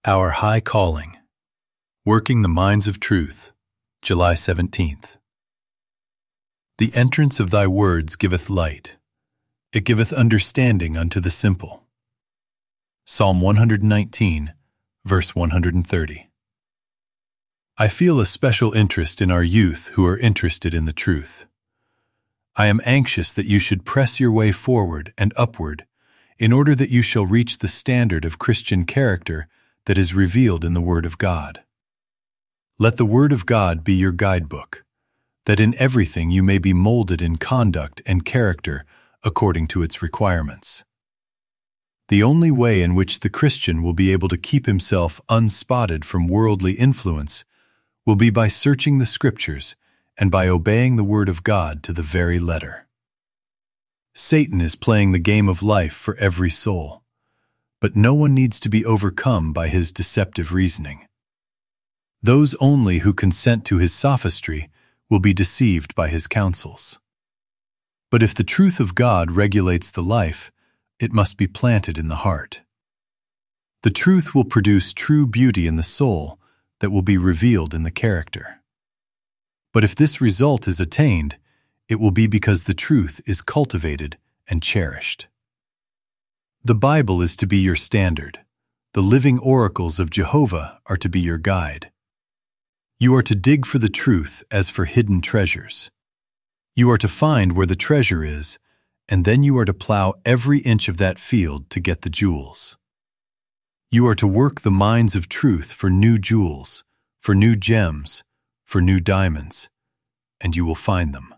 Our High Calling. Working the Minds of Truth, July 17th. The entrance of thy words giveth light. It giveth understanding unto the simple. Psalm 119, verse 130. I feel a special interest in our youth who are interested in the truth. I am anxious that you should press your way forward and upward in order that you shall reach the standard of Christian character that is revealed in the Word of God. Let the Word of God be your guidebook, that in everything you may be molded in conduct and character according to its requirements. The only way in which the Christian will be able to keep himself unspotted from worldly influence will be by searching the Scriptures and by obeying the Word of God to the very letter. Satan is playing the game of life for every soul, but no one needs to be overcome by his deceptive reasoning. Those only who consent to his sophistry will be deceived by his counsels. But if the truth of God regulates the life, it must be planted in the heart. The truth will produce true beauty in the soul that will be revealed in the character. But if this result is attained, it will be because the truth is cultivated and cherished. The Bible is to be your standard. The living oracles of Jehovah are to be your guide. You are to dig for the truth as for hidden treasures. You are to find where the treasure is, and then you are to plow every inch of that field to get the jewels. You are to work the mines of truth for new jewels, for new gems, for new diamonds, and you will find them.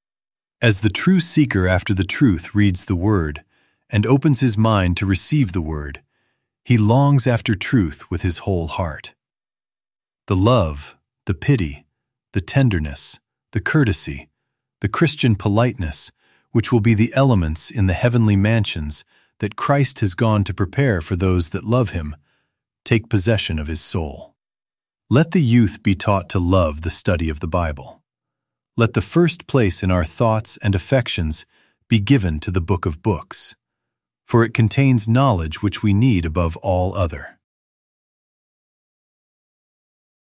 As the true seeker after the truth reads the Word and opens his mind to receive the Word, he longs after truth with his whole heart. The love, the pity, the tenderness, the courtesy, the Christian politeness, which will be the elements in the heavenly mansions that Christ has gone to prepare for those that love him, take possession of his soul. Let the youth be taught to love the study of the Bible. Let the first place in our thoughts and affections be given to the Book of Books, for it contains knowledge which we need above all other.